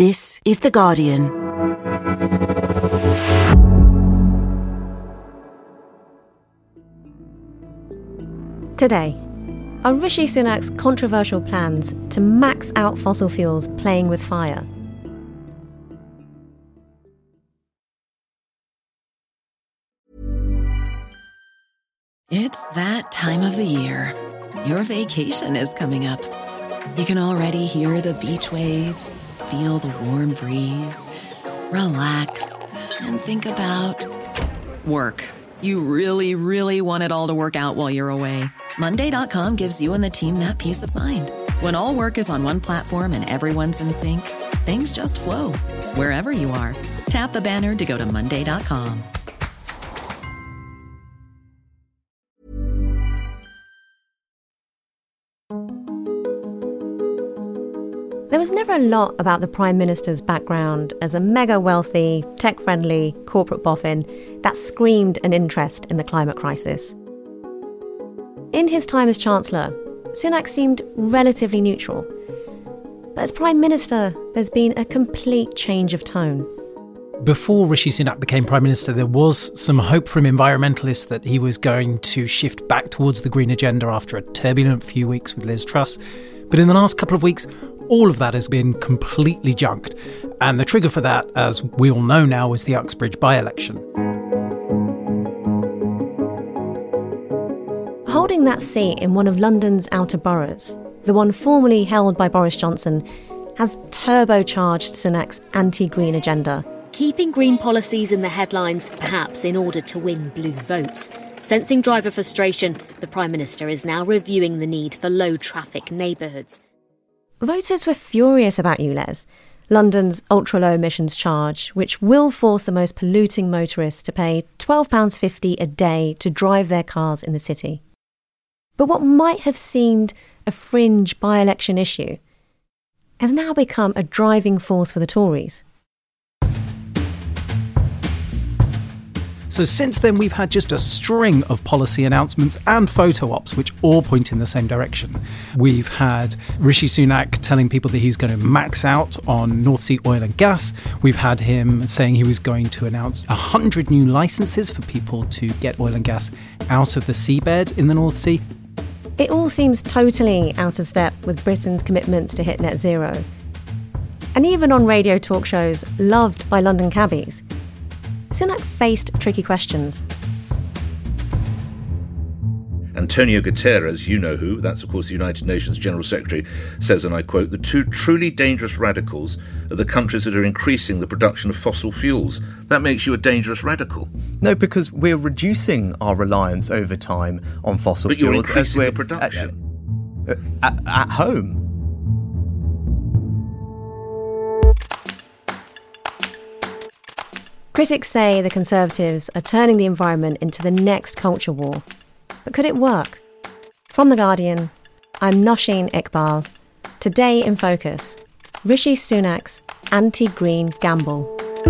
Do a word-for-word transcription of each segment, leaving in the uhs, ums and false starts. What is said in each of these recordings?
This is The Guardian. Today, are Rishi Sunak's controversial plans to max out fossil fuels playing with fire? It's that time of the year. Your vacation is coming up. You can already hear the beach waves, feel the warm breeze, relax, and think about work. You really, really want it all to work out while you're away. Monday dot com gives you and the team that peace of mind. When all work is on one platform and everyone's in sync, things just flow. Wherever you are, tap the banner to go to Monday dot com. There was never a lot about the Prime Minister's background as a mega-wealthy, tech-friendly corporate boffin that screamed an interest in the climate crisis. In his time as Chancellor, Sunak seemed relatively neutral. But as Prime Minister, there's been a complete change of tone. Before Rishi Sunak became Prime Minister, there was some hope from environmentalists that he was going to shift back towards the green agenda after a turbulent few weeks with Liz Truss. But in the last couple of weeks, all of that has been completely junked. And the trigger for that, as we all know now, was the Uxbridge by-election. Holding that seat in one of London's outer boroughs, the one formerly held by Boris Johnson, has turbocharged Sunak's anti-green agenda. Keeping green policies in the headlines, perhaps in order to win blue votes. Sensing driver frustration, the Prime Minister is now reviewing the need for low-traffic neighbourhoods. Voters were furious about U L E Z, London's ultra-low emissions charge, which will force the most polluting motorists to pay twelve pounds fifty a day to drive their cars in the city. But what might have seemed a fringe by-election issue has now become a driving force for the Tories. So since then, we've had just a string of policy announcements and photo ops, which all point in the same direction. We've had Rishi Sunak telling people that he's going to max out on North Sea oil and gas. We've had him saying he was going to announce one hundred new licences for people to get oil and gas out of the seabed in the North Sea. It all seems totally out of step with Britain's commitments to hit net zero. And even on radio talk shows loved by London cabbies, Sunak faced tricky questions. Antonio Guterres, you know who, that's of course the United Nations General Secretary, says, and I quote, "The two truly dangerous radicals are the countries that are increasing the production of fossil fuels. That makes you a dangerous radical." No, because we're reducing our reliance over time on fossil but fuels. But you're increasing as the production. At, at, at home. Critics say the Conservatives are turning the environment into the next culture war. But could it work? From The Guardian, I'm Nosheen Iqbal. Today in Focus, Rishi Sunak's anti-green gamble.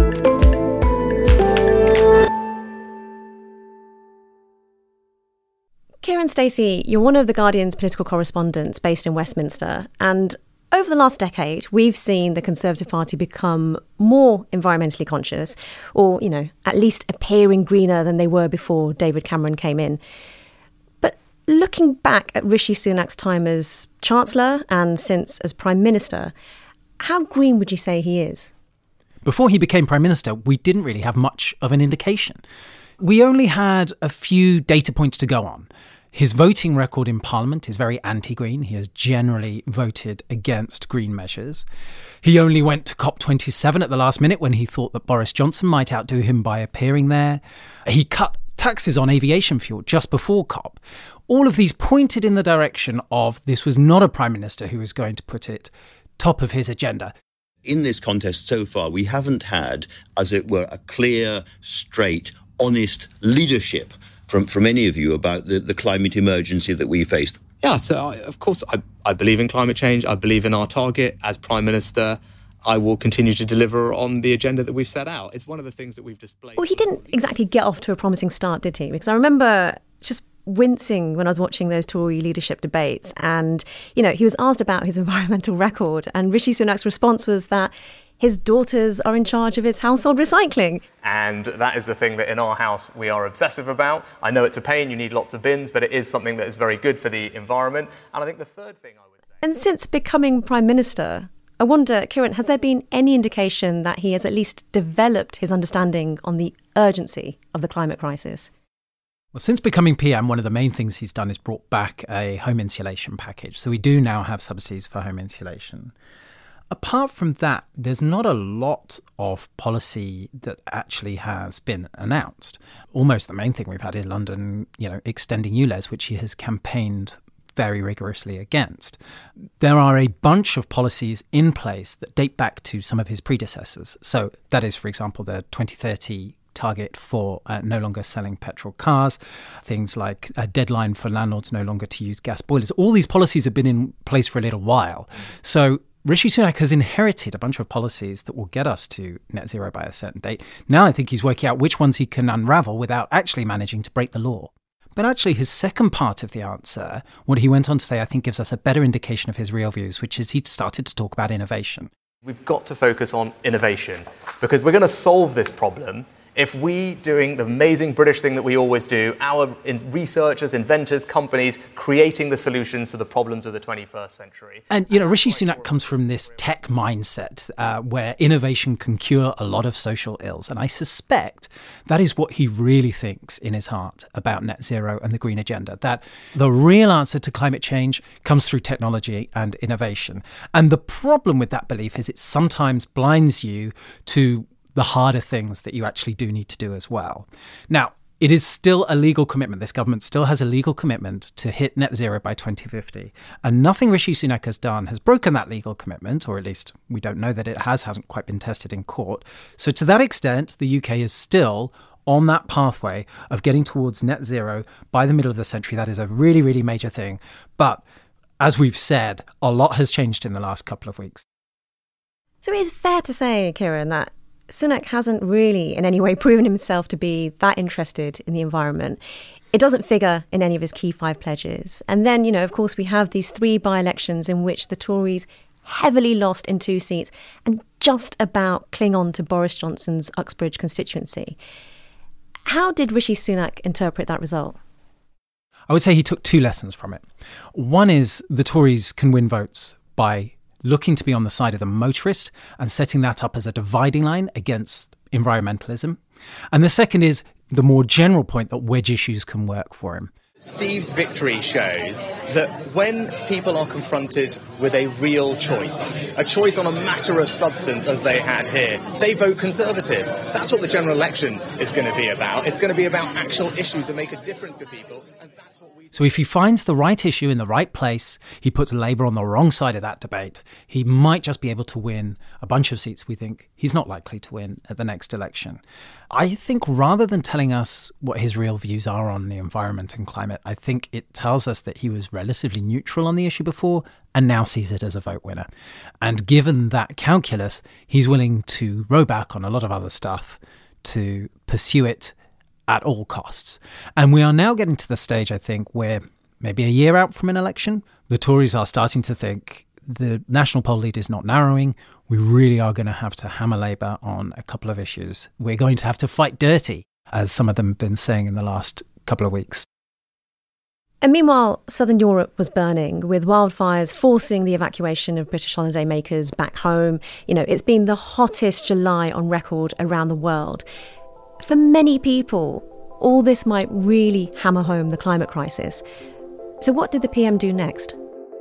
Kieran Stacey, you're one of The Guardian's political correspondents based in Westminster, and over the last decade, we've seen the Conservative Party become more environmentally conscious, or, you know, at least appearing greener than they were before David Cameron came in. But looking back at Rishi Sunak's time as Chancellor and since as Prime Minister, how green would you say he is? Before he became Prime Minister, we didn't really have much of an indication. We only had a few data points to go on. His voting record in Parliament is very anti-green. He has generally voted against green measures. He only went to COP twenty-seven at the last minute when he thought that Boris Johnson might outdo him by appearing there. He cut taxes on aviation fuel just before COP. All of these pointed in the direction of this was not a Prime Minister who was going to put it top of his agenda. In this contest so far, we haven't had, as it were, a clear, straight, honest leadership from, from any of you about the, the climate emergency that we faced. Yeah, so I, of course I, I believe in climate change. I believe in our target. As Prime Minister, I will continue to deliver on the agenda that we've set out. It's one of the things that we've displayed. Well, he didn't exactly get off to a promising start, did he? Because I remember just wincing when I was watching those Tory leadership debates, and, you know, he was asked about his environmental record, and Rishi Sunak's response was that his daughters are in charge of his household recycling. And that is the thing that in our house we are obsessive about. I know it's a pain, you need lots of bins, but it is something that is very good for the environment. And I think the third thing I would say... And since becoming Prime Minister, I wonder, Kieran, has there been any indication that he has at least developed his understanding on the urgency of the climate crisis? Well, since becoming P M, one of the main things he's done is brought back a home insulation package. So we do now have subsidies for home insulation. Apart from that, there's not a lot of policy that actually has been announced. Almost the main thing we've had in London, you know, extending U L E Z, which he has campaigned very rigorously against. There are a bunch of policies in place that date back to some of his predecessors. So that is, for example, the twenty thirty target for uh, no longer selling petrol cars, things like a deadline for landlords no longer to use gas boilers. All these policies have been in place for a little while. So Rishi Sunak has inherited a bunch of policies that will get us to net zero by a certain date. Now I think he's working out which ones he can unravel without actually managing to break the law. But actually his second part of the answer, what he went on to say, I think gives us a better indication of his real views, which is he'd started to talk about innovation. We've got to focus on innovation because we're going to solve this problem if we, doing the amazing British thing that we always do, our researchers, inventors, companies, creating the solutions to the problems of the twenty-first century. And, you know, Rishi Sunak comes from this tech mindset uh, where innovation can cure a lot of social ills. And I suspect that is what he really thinks in his heart about net zero and the green agenda, that the real answer to climate change comes through technology and innovation. And the problem with that belief is it sometimes blinds you to the harder things that you actually do need to do as well. Now, it is still a legal commitment. This government still has a legal commitment to hit net zero by twenty fifty. And nothing Rishi Sunak has done has broken that legal commitment, or at least we don't know that it has, hasn't quite been tested in court. So to that extent, the U K is still on that pathway of getting towards net zero by the middle of the century. That is a really, really major thing. But as we've said, a lot has changed in the last couple of weeks. So it's fair to say, Kieran, that Sunak hasn't really in any way proven himself to be that interested in the environment. It doesn't figure in any of his key five pledges. And then, you know, of course, we have these three by-elections in which the Tories heavily lost in two seats and just about cling on to Boris Johnson's Uxbridge constituency. How did Rishi Sunak interpret that result? I would say he took two lessons from it. One is the Tories can win votes by looking to be on the side of the motorist and setting that up as a dividing line against environmentalism. And the second is the more general point that wedge issues can work for him. Steve's victory shows that when people are confronted with a real choice, a choice on a matter of substance as they had here, they vote Conservative. That's what the general election is going to be about. It's going to be about actual issues that make a difference to people. And that's what we... So if he finds the right issue in the right place, he puts Labour on the wrong side of that debate, he might just be able to win a bunch of seats we think he's not likely to win at the next election. I think rather than telling us what his real views are on the environment and climate, I think it tells us that he was relatively neutral on the issue before and now sees it as a vote winner. And given that calculus, he's willing to row back on a lot of other stuff to pursue it at all costs. And we are now getting to the stage, I think, where maybe a year out from an election, the Tories are starting to think the national poll lead is not narrowing. We really are going to have to hammer Labour on a couple of issues. We're going to have to fight dirty, as some of them have been saying in the last couple of weeks. And meanwhile, southern Europe was burning, with wildfires forcing the evacuation of British holidaymakers back home. You know, it's been the hottest July on record around the world. For many people, all this might really hammer home the climate crisis. So what did the P M do next?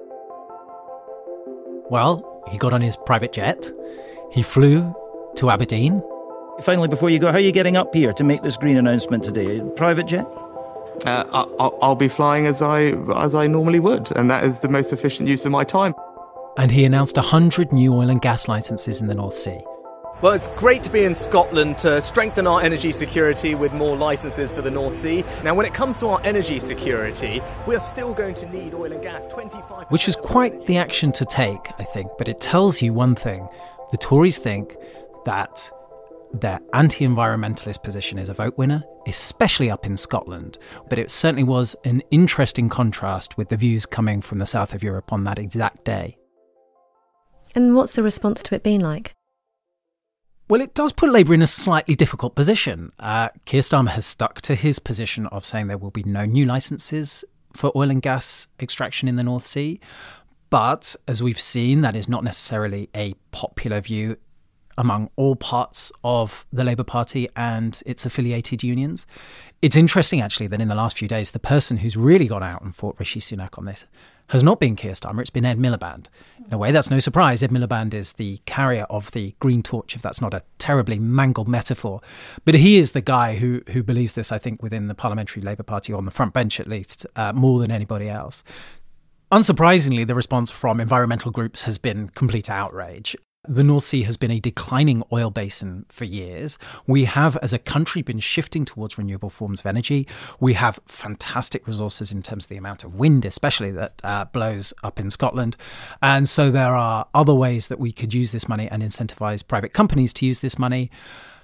Well, he got on his private jet. He flew to Aberdeen. Finally, before you go, how are you getting up here to make this green announcement today? Private jet? Uh, I'll, I'll be flying as I as I normally would, and that is the most efficient use of my time. And he announced one hundred new oil and gas licences in the North Sea. Well, it's great to be in Scotland to strengthen our energy security with more licences for the North Sea. Now, when it comes to our energy security, we are still going to need oil and gas. twenty-five Which is quite the action to take, I think, but it tells you one thing. The Tories think that their anti-environmentalist position is a vote winner, especially up in Scotland. But it certainly was an interesting contrast with the views coming from the south of Europe on that exact day. And what's the response to it been like? Well, it does put Labour in a slightly difficult position. Uh, Keir Starmer has stuck to his position of saying there will be no new licences for oil and gas extraction in the North Sea. But as we've seen, that is not necessarily a popular view among all parts of the Labour Party and its affiliated unions. It's interesting, actually, that in the last few days, the person who's really gone out and fought Rishi Sunak on this has not been Keir Starmer, it's been Ed Miliband. In a way, that's no surprise. Ed Miliband is the carrier of the green torch, if that's not a terribly mangled metaphor. But he is the guy who who believes this, I think, within the Parliamentary Labour Party, on the front bench at least, uh, more than anybody else. Unsurprisingly, the response from environmental groups has been complete outrage. The North Sea has been a declining oil basin for years. We have, as a country, been shifting towards renewable forms of energy. We have fantastic resources in terms of the amount of wind, especially that uh, blows up in Scotland. And so there are other ways that we could use this money and incentivize private companies to use this money.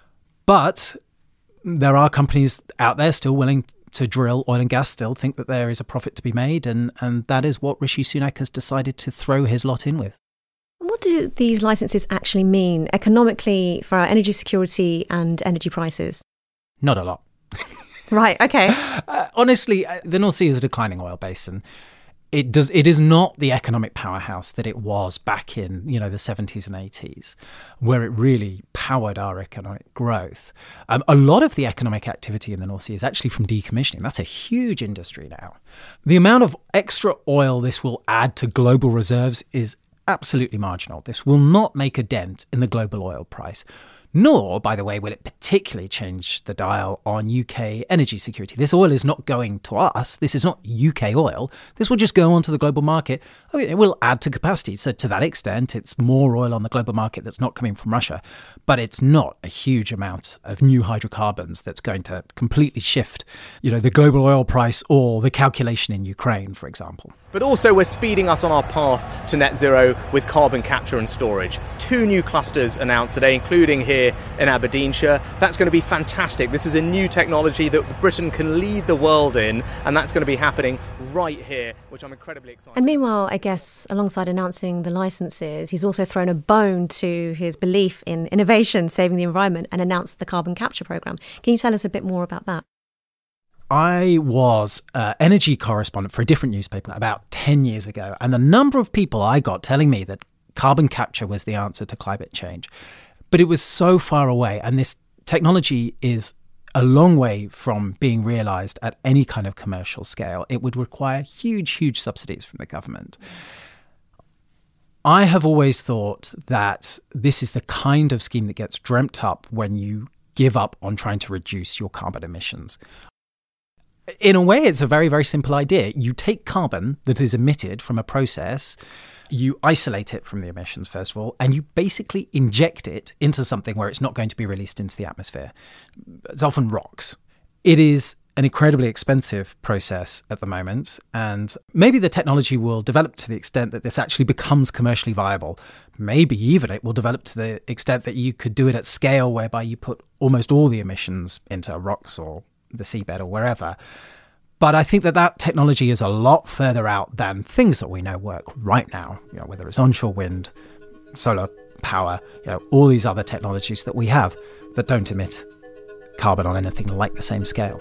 But there are companies out there still willing to drill oil and gas, still think that there is a profit to be made. And, and that is what Rishi Sunak has decided to throw his lot in with. What do these licenses actually mean economically for our energy security and energy prices? Not a lot. Right, okay. Uh, honestly, the North Sea is a declining oil basin. It does. It is not the economic powerhouse that it was back in, you know, the seventies and eighties, where it really powered our economic growth. Um, a lot of the economic activity in the North Sea is actually from decommissioning. That's a huge industry now. The amount of extra oil this will add to global reserves is absolutely marginal. This will not make a dent in the global oil price. Nor, by the way, will it particularly change the dial on U K energy security. This oil is not going to us. This is not U K oil. This will just go onto the global market. Oh, it will add to capacity. So to that extent, it's more oil on the global market that's not coming from Russia. But it's not a huge amount of new hydrocarbons that's going to completely shift, you know, the global oil price or the calculation in Ukraine, for example. But also we're speeding us on our path to net zero with carbon capture and storage. Two new clusters announced today, including here in Aberdeenshire. That's going to be fantastic. This is a new technology that Britain can lead the world in, and that's going to be happening right here, which I'm incredibly excited. And meanwhile, I guess, alongside announcing the licences, he's also thrown a bone to his belief in innovation, saving the environment, and announced the carbon capture programme. Can you tell us a bit more about that? I was an energy correspondent for a different newspaper about ten years ago, and the number of people I got telling me that carbon capture was the answer to climate change. But it was so far away, and this technology is a long way from being realised at any kind of commercial scale. It would require huge, huge subsidies from the government. I have always thought that this is the kind of scheme that gets dreamt up when you give up on trying to reduce your carbon emissions. In a way, it's a very, very simple idea. You take carbon that is emitted from a process, you isolate it from the emissions, first of all, and you basically inject it into something where it's not going to be released into the atmosphere. It's often rocks. It is an incredibly expensive process at the moment, and maybe the technology will develop to the extent that this actually becomes commercially viable. Maybe even it will develop to the extent that you could do it at scale, whereby you put almost all the emissions into rocks or the seabed or wherever. But I think that that technology is a lot further out than things that we know work right now, you know, whether it's onshore wind, solar power, you know, all these other technologies that we have that don't emit carbon on anything like the same scale.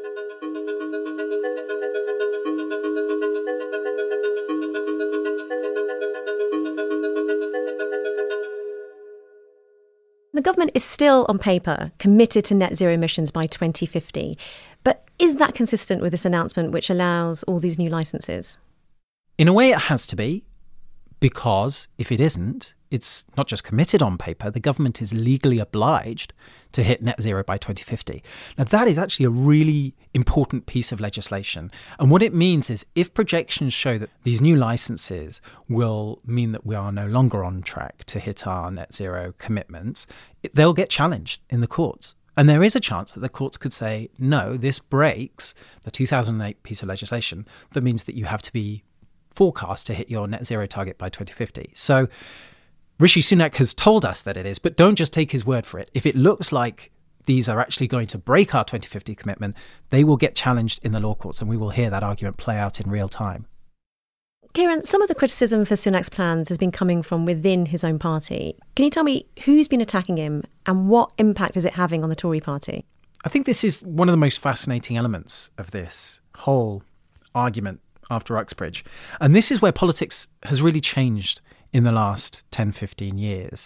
The government is still, on paper, committed to net zero emissions by twenty fifty. But is that consistent with this announcement, which allows all these new licences? In a way, it has to be, because if it isn't, it's not just committed on paper, the government is legally obliged to hit net zero by twenty fifty. Now, that is actually a really important piece of legislation. And what it means is if projections show that these new licenses will mean that we are no longer on track to hit our net zero commitments, they'll get challenged in the courts. And there is a chance that the courts could say, no, this breaks the two thousand eight piece of legislation that means that you have to be forecast to hit your net zero target by twenty fifty. So Rishi Sunak has told us that it is, but don't just take his word for it. If it looks like these are actually going to break our twenty fifty commitment, they will get challenged in the law courts, and we will hear that argument play out in real time. Kieran, some of the criticism for Sunak's plans has been coming from within his own party. Can you tell me who's been attacking him and what impact is it having on the Tory party? I think this is one of the most fascinating elements of this whole argument after Uxbridge. And this is where politics has really changed in the last ten, fifteen years.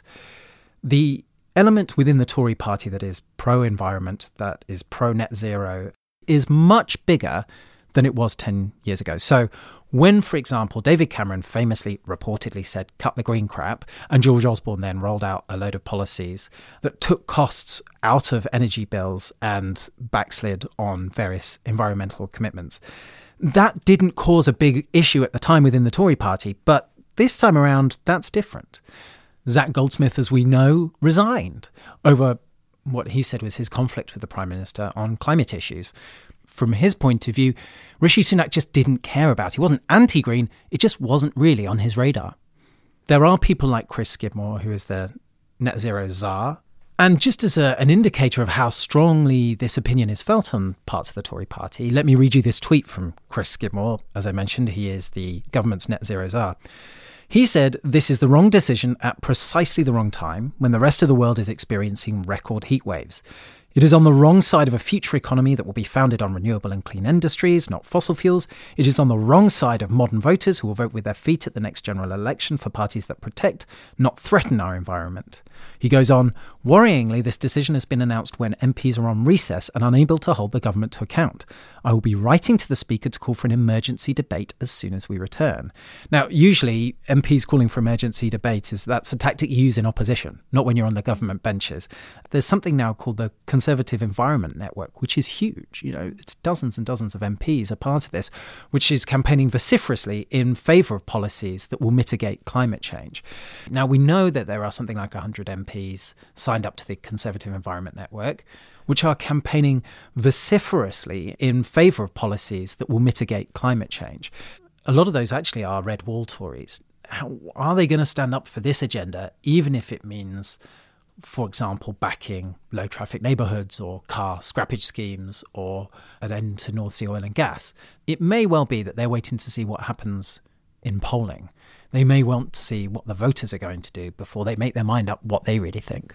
The element within the Tory party that is pro-environment, that is pro-net zero, is much bigger than it was ten years ago. So when, for example, David Cameron famously, reportedly said, cut the green crap, and George Osborne then rolled out a load of policies that took costs out of energy bills and backslid on various environmental commitments, that didn't cause a big issue at the time within the Tory party. But this time around, that's different. Zac Goldsmith, as we know, resigned over what he said was his conflict with the Prime Minister on climate issues. From his point of view, Rishi Sunak just didn't care about it. He wasn't anti-green, it just wasn't really on his radar. There are people like Chris Skidmore, who is the net zero czar. And just as a, an indicator of how strongly this opinion is felt on parts of the Tory party, let me read you this tweet from Chris Skidmore. As I mentioned, he is the government's net zero czar. He said, "This is the wrong decision at precisely the wrong time when the rest of the world is experiencing record heat waves. It is on the wrong side of a future economy that will be founded on renewable and clean industries, not fossil fuels. It is on the wrong side of modern voters who will vote with their feet at the next general election for parties that protect, not threaten our environment." He goes on, "Worryingly, this decision has been announced when M Ps are on recess and unable to hold the government to account. I will be writing to the Speaker to call for an emergency debate as soon as we return." Now, usually M Ps calling for emergency debate is that's a tactic you use in opposition, not when you're on the government benches. There's something now called the Conservative Environment Network, which is huge. You know, it's dozens and dozens of M Ps are part of this, which is campaigning vociferously in favour of policies that will mitigate climate change. Now, we know that there are something like one hundred M Ps signed up to the Conservative Environment Network, which are campaigning vociferously in favour of policies that will mitigate climate change. A lot of those actually are red wall Tories. How are they going to stand up for this agenda, even if it means, for example, backing low traffic neighbourhoods or car scrappage schemes or an end to North Sea oil and gas? It may well be that they're waiting to see what happens in polling. They may want to see what the voters are going to do before they make their mind up what they really think.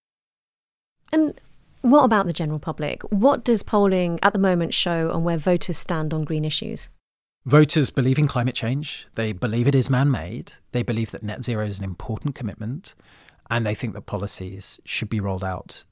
And what about the general public? What does polling at the moment show on where voters stand on green issues? Voters believe in climate change. They believe it is man-made. They believe that net zero is an important commitment. And they think that policies should be rolled out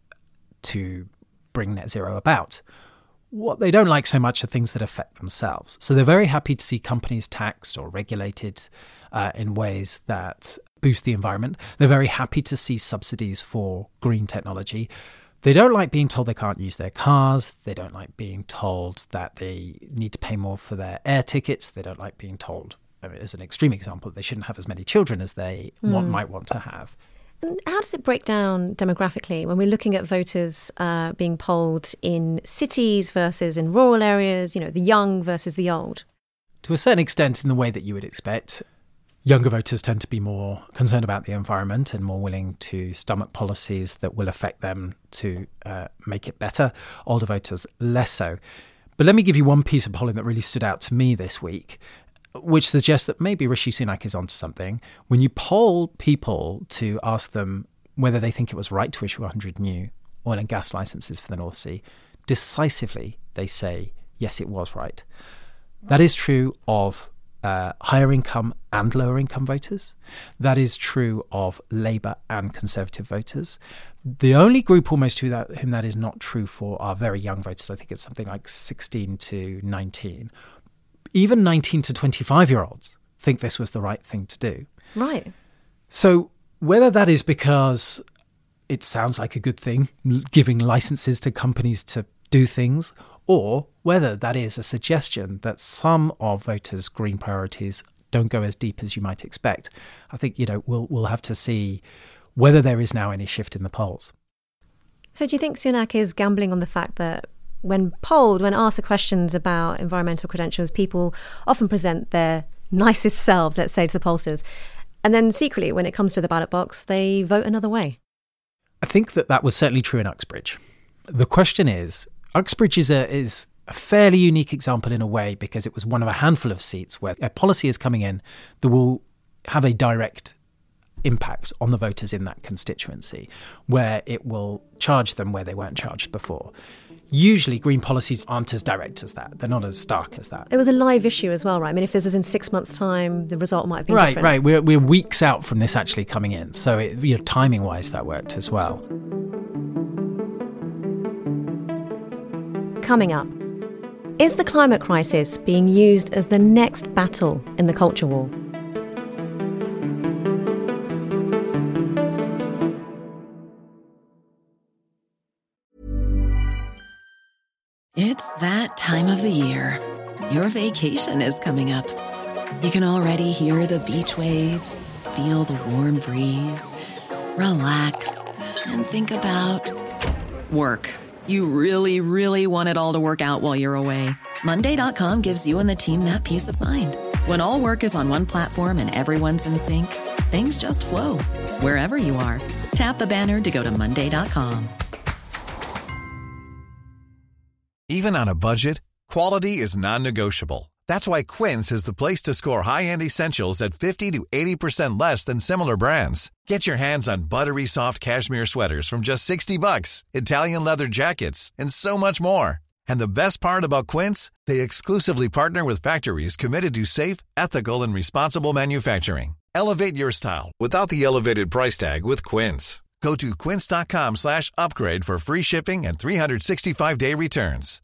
to bring net zero about. What they don't like so much are things that affect themselves. So they're very happy to see companies taxed or regulated uh, in ways that boost the environment. They're very happy to see subsidies for green technology. They don't like being told they can't use their cars. They don't like being told that they need to pay more for their air tickets. They don't like being told, I mean, as an extreme example, they shouldn't have as many children as they mm. want, might want to have. And how does it break down demographically when we're looking at voters uh, being polled in cities versus in rural areas, you know, the young versus the old? To a certain extent, in the way that you would expect. Younger voters tend to be more concerned about the environment and more willing to stomach policies that will affect them to uh, make it better. Older voters, less so. But let me give you one piece of polling that really stood out to me this week, which suggests that maybe Rishi Sunak is onto something. When you poll people to ask them whether they think it was right to issue one hundred new oil and gas licenses for the North Sea, decisively they say, yes, it was right. That is true of uh, higher income and lower income voters. That is true of Labour and Conservative voters. The only group almost who that, whom that is not true for are very young voters. I think it's something like sixteen to nineteen. Even nineteen to twenty-five-year-olds think this was the right thing to do. Right. So whether that is because it sounds like a good thing, giving licenses to companies to do things, or whether that is a suggestion that some of voters' green priorities don't go as deep as you might expect, I think, you know, we'll we'll have to see whether there is now any shift in the polls. So do you think Sunak is gambling on the fact that when polled, when asked the questions about environmental credentials, people often present their nicest selves, let's say, to the pollsters, and then secretly, when it comes to the ballot box, they vote another way? I think that that was certainly true in Uxbridge. The question is, Uxbridge is a, is a fairly unique example in a way, because it was one of a handful of seats where a policy is coming in that will have a direct impact on the voters in that constituency, where it will charge them where they weren't charged before. Usually Green policies aren't as direct as that. They're not as stark as that. It was a live issue as well, right? I mean, if this was in six months' time, the result might have been right, different. Right, right. We're, we're weeks out from this actually coming in. So, it, you know, timing-wise, that worked as well. Coming up, is the climate crisis being used as the next battle in the culture war? It's that time of the year. Your vacation is coming up. You can already hear the beach waves, feel the warm breeze, relax, and think about work. You really, really want it all to work out while you're away. Monday dot com gives you and the team that peace of mind. When all work is on one platform and everyone's in sync, things just flow. Wherever you are, tap the banner to go to Monday dot com. Even on a budget, quality is non-negotiable. That's why Quince is the place to score high-end essentials at fifty to eighty percent less than similar brands. Get your hands on buttery soft cashmere sweaters from just sixty bucks, Italian leather jackets, and so much more. And the best part about Quince, they exclusively partner with factories committed to safe, ethical, and responsible manufacturing. Elevate your style without the elevated price tag with Quince. Go to quince.com slash upgrade for free shipping and three sixty-five day returns.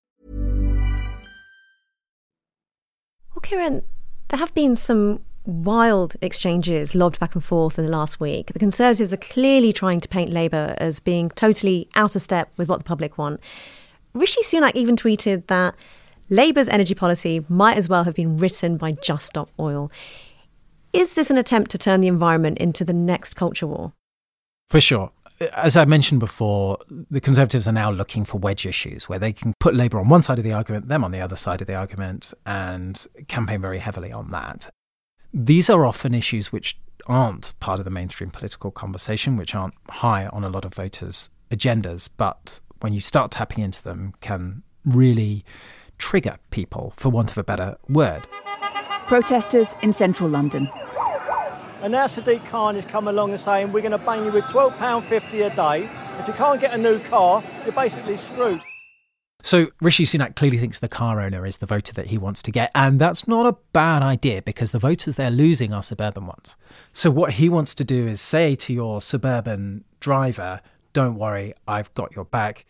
Well, Kieran, there have been some wild exchanges lobbed back and forth in the last week. The Conservatives are clearly trying to paint Labour as being totally out of step with what the public want. Rishi Sunak even tweeted that Labour's energy policy might as well have been written by Just Stop Oil. Is this an attempt to turn the environment into the next culture war? For sure. As I mentioned before, the Conservatives are now looking for wedge issues where they can put Labour on one side of the argument, them on the other side of the argument, and campaign very heavily on that. These are often issues which aren't part of the mainstream political conversation, which aren't high on a lot of voters' agendas, but when you start tapping into them, can really trigger people, for want of a better word. Protesters in central London. And now Sadiq Khan is come along and saying we're going to bang you with twelve pounds fifty a day. If you can't get a new car, you're basically screwed. So Rishi Sunak clearly thinks the car owner is the voter that he wants to get. And that's not a bad idea, because the voters they're losing are suburban ones. So what he wants to do is say to your suburban driver, don't worry, I've got your back.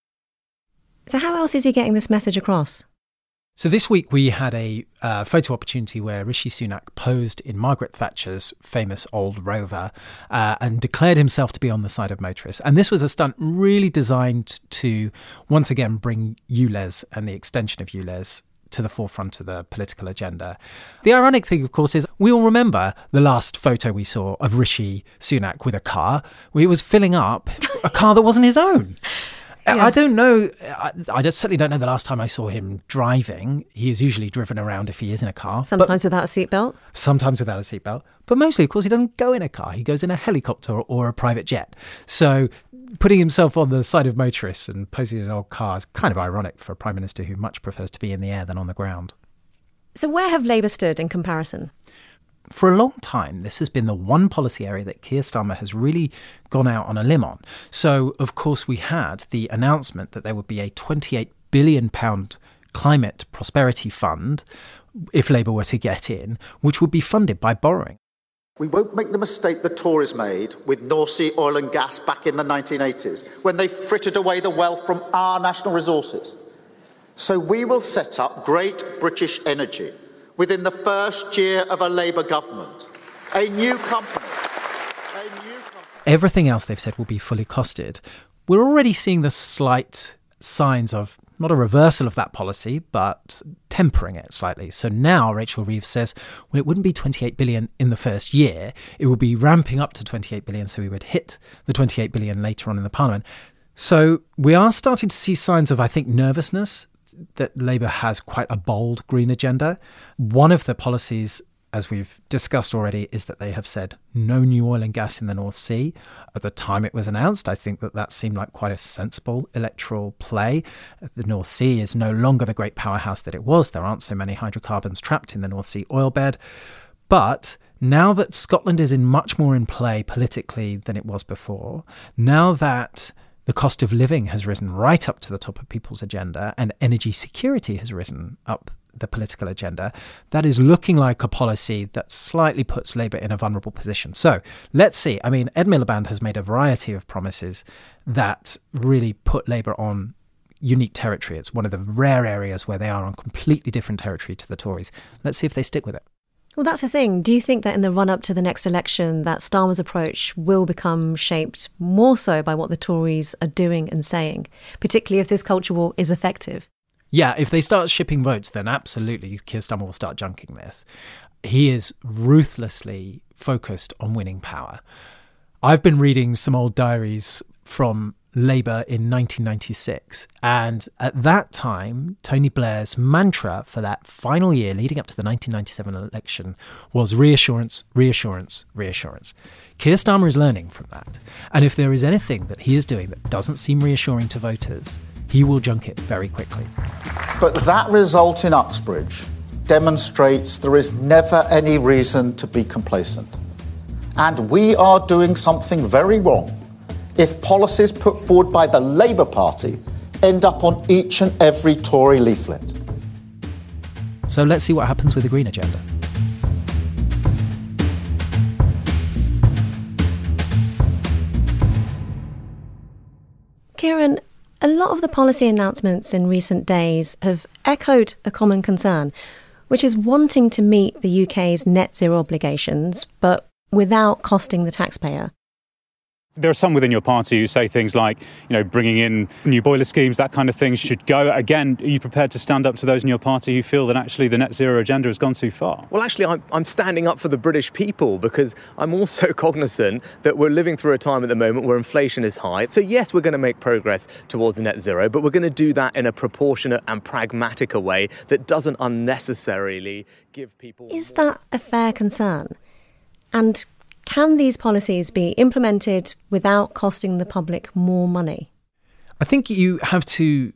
So how else is he getting this message across? So this week we had a uh, photo opportunity where Rishi Sunak posed in Margaret Thatcher's famous old Rover uh, and declared himself to be on the side of motorists. And this was a stunt really designed to once again bring ULEZ and the extension of ULEZ to the forefront of the political agenda. The ironic thing, of course, is we all remember the last photo we saw of Rishi Sunak with a car where he was filling up a car that wasn't his own. Yeah. I don't know. I, I just certainly don't know the last time I saw him driving. He is usually driven around if he is in a car. Sometimes without a seatbelt. Sometimes without a seatbelt. But mostly, of course, he doesn't go in a car. He goes in a helicopter or a private jet. So putting himself on the side of motorists and posing in an old car is kind of ironic for a Prime Minister who much prefers to be in the air than on the ground. So where have Labour stood in comparison? For a long time, this has been the one policy area that Keir Starmer has really gone out on a limb on. So, of course, we had the announcement that there would be a twenty-eight billion pounds climate prosperity fund, if Labour were to get in, which would be funded by borrowing. We won't make the mistake the Tories made with North Sea oil and gas back in the nineteen eighties, when they frittered away the wealth from our national resources. So we will set up Great British Energy within the first year of a Labour government. A new company. A new company. Everything else they've said will be fully costed. We're already seeing the slight signs of not a reversal of that policy, but tempering it slightly. So now Rachel Reeves says, well, it wouldn't be twenty-eight billion in the first year. It would be ramping up to twenty-eight billion. So we would hit the twenty-eight billion later on in the Parliament. So we are starting to see signs of, I think, nervousness that Labour has quite a bold green agenda. One of the policies as we've discussed already, is that they have said no new oil and gas in the North Sea. At the time it was announced, I think that that seemed like quite a sensible electoral play. The North Sea is no longer the great powerhouse that it was. There aren't so many hydrocarbons trapped in the North Sea oil bed. But now that Scotland is in much more in play politically than it was before, now that the cost of living has risen right up to the top of people's agenda and energy security has risen up the political agenda, that is looking like a policy that slightly puts Labour in a vulnerable position. So let's see. I mean, Ed Miliband has made a variety of promises that really put Labour on unique territory. It's one of the rare areas where they are on completely different territory to the Tories. Let's see if they stick with it. Well, that's the thing. Do you think that in the run-up to the next election, that Starmer's approach will become shaped more so by what the Tories are doing and saying, particularly if this culture war is effective? Yeah, if they start shipping votes, then absolutely Keir Starmer will start junking this. He is ruthlessly focused on winning power. I've been reading some old diaries from Labour in nineteen ninety-six. And at that time, Tony Blair's mantra for that final year leading up to the nineteen ninety-seven election was reassurance, reassurance, reassurance. Keir Starmer is learning from that. And if there is anything that he is doing that doesn't seem reassuring to voters, he will junk it very quickly. But that result in Uxbridge demonstrates there is never any reason to be complacent. And we are doing something very wrong if policies put forward by the Labour Party end up on each and every Tory leaflet. So let's see what happens with the Green Agenda. Kieran, a lot of the policy announcements in recent days have echoed a common concern, which is wanting to meet the U K's net zero obligations, but without costing the taxpayer. There are some within your party who say things like, you know, bringing in new boiler schemes, that kind of thing should go. Again, are you prepared to stand up to those in your party who feel that actually the net zero agenda has gone too far? Well, actually, I'm, I'm standing up for the British people because I'm also cognizant that we're living through a time at the moment where inflation is high. So, yes, we're going to make progress towards net zero, but we're going to do that in a proportionate and pragmatic way that doesn't unnecessarily give people... Is that a fair concern? And can these policies be implemented without costing the public more money? I think you have to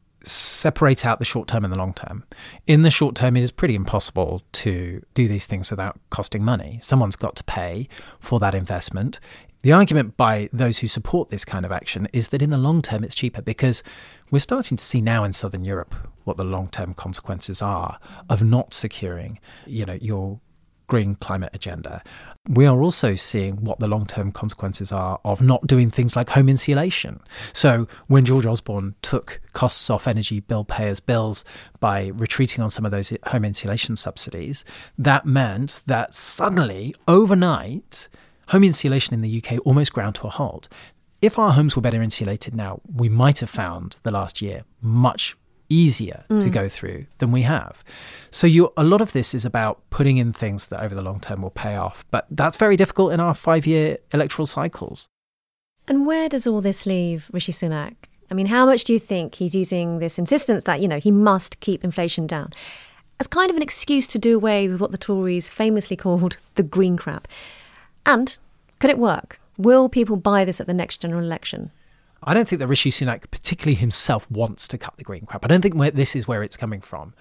separate out the short term and the long term. In the short term, it is pretty impossible to do these things without costing money. Someone's got to pay for that investment. The argument by those who support this kind of action is that in the long term, it's cheaper because we're starting to see now in Southern Europe what the long-term consequences are of not securing, you know, your green climate agenda. We are also seeing what the long-term consequences are of not doing things like home insulation. So when George Osborne took costs off energy bill payers' bills by retreating on some of those home insulation subsidies, that meant that suddenly, overnight, home insulation in the U K almost ground to a halt. If our homes were better insulated now, we might have found the last year much easier mm. to go through than we have. So you, a lot of this is about putting in things that over the long term will pay off. But that's very difficult in our five-year electoral cycles. And where does all this leave Rishi Sunak? I mean, how much do you think he's using this insistence that, you know, he must keep inflation down as kind of an excuse to do away with what the Tories famously called the green crap? And could it work? Will people buy this at the next general election? I don't think that Rishi Sunak, particularly himself, wants to cut the green crap. I don't think where, this is where it's coming from.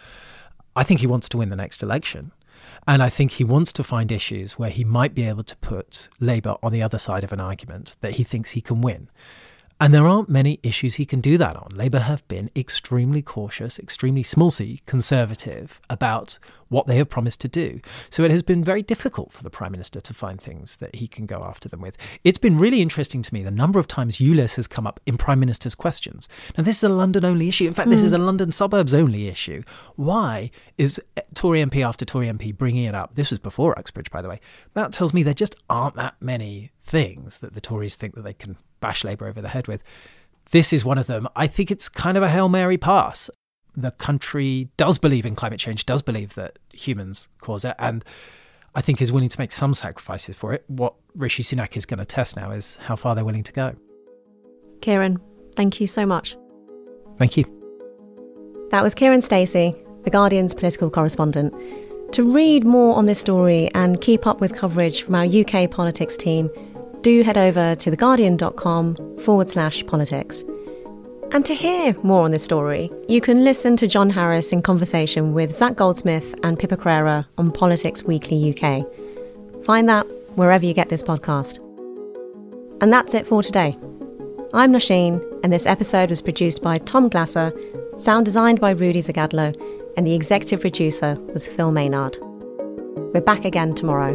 I think he wants to win the next election. And I think he wants to find issues where he might be able to put Labour on the other side of an argument that he thinks he can win. And there aren't many issues he can do that on. Labour have been extremely cautious, extremely small c conservative about what they have promised to do. So it has been very difficult for the Prime Minister to find things that he can go after them with. It's been really interesting to me the number of times ULEZ has come up in Prime Minister's questions. Now, this is a London-only issue. In fact, mm. this is a London suburbs-only issue. Why is Tory M P after Tory M P bringing it up? This was before Uxbridge, by the way. That tells me there just aren't that many things that the Tories think that they can bash Labour over the head with. This is one of them. I think it's kind of a Hail Mary pass. The country does believe in climate change, does believe that humans cause it, and I think is willing to make some sacrifices for it. What Rishi Sunak is going to test now is how far they're willing to go. Kieran, thank you so much. Thank you. That was Kieran Stacey, The Guardian's political correspondent. To read more on this story and keep up with coverage from our U K politics team, do head over to theguardian.com forward slash politics. And to hear more on this story, you can listen to John Harris in conversation with Zach Goldsmith and Pippa Crerar on Politics Weekly U K. Find that wherever you get this podcast. And that's it for today. I'm Nosheen, and this episode was produced by Tom Glasser, sound designed by Rudy Zagadlo, and the executive producer was Phil Maynard. We're back again tomorrow.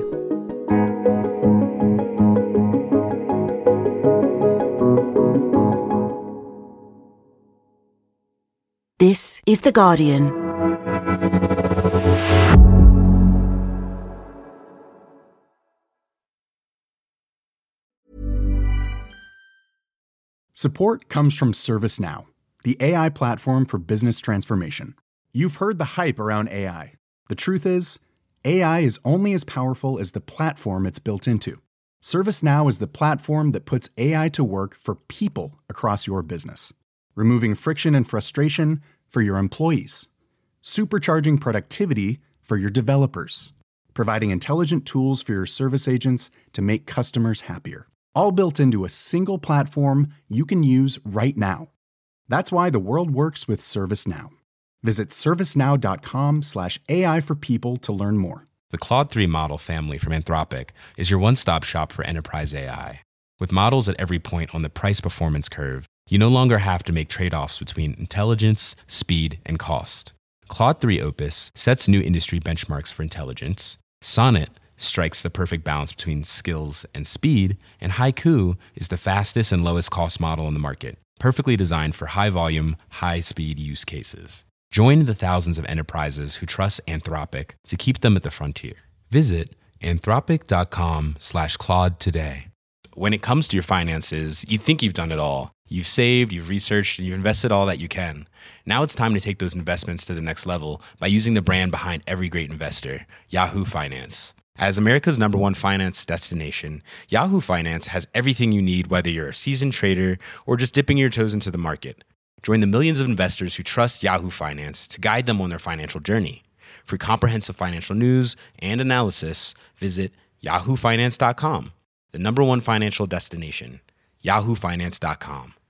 This is The Guardian. Support comes from ServiceNow, the A I platform for business transformation. You've heard the hype around A I. The truth is, A I is only as powerful as the platform it's built into. ServiceNow is the platform that puts A I to work for people across your business, removing friction and frustration for your employees, supercharging productivity for your developers, providing intelligent tools for your service agents to make customers happier. All built into a single platform you can use right now. That's why the world works with ServiceNow. Visit servicenow.com slash AI for people to learn more. The Claude three model family from Anthropic is your one-stop shop for enterprise A I. With models at every point on the price-performance curve, you no longer have to make trade-offs between intelligence, speed, and cost. Claude three Opus sets new industry benchmarks for intelligence. Sonnet strikes the perfect balance between skills and speed, and Haiku is the fastest and lowest cost model on the market, perfectly designed for high-volume, high-speed use cases. Join the thousands of enterprises who trust Anthropic to keep them at the frontier. Visit anthropic.com slash Claude today. When it comes to your finances, you think you've done it all. You've saved, you've researched, and you've invested all that you can. Now it's time to take those investments to the next level by using the brand behind every great investor, Yahoo Finance. As America's number one finance destination, Yahoo Finance has everything you need, whether you're a seasoned trader or just dipping your toes into the market. Join the millions of investors who trust Yahoo Finance to guide them on their financial journey. For comprehensive financial news and analysis, visit yahoo finance dot com, the number one financial destination, yahoo finance dot com.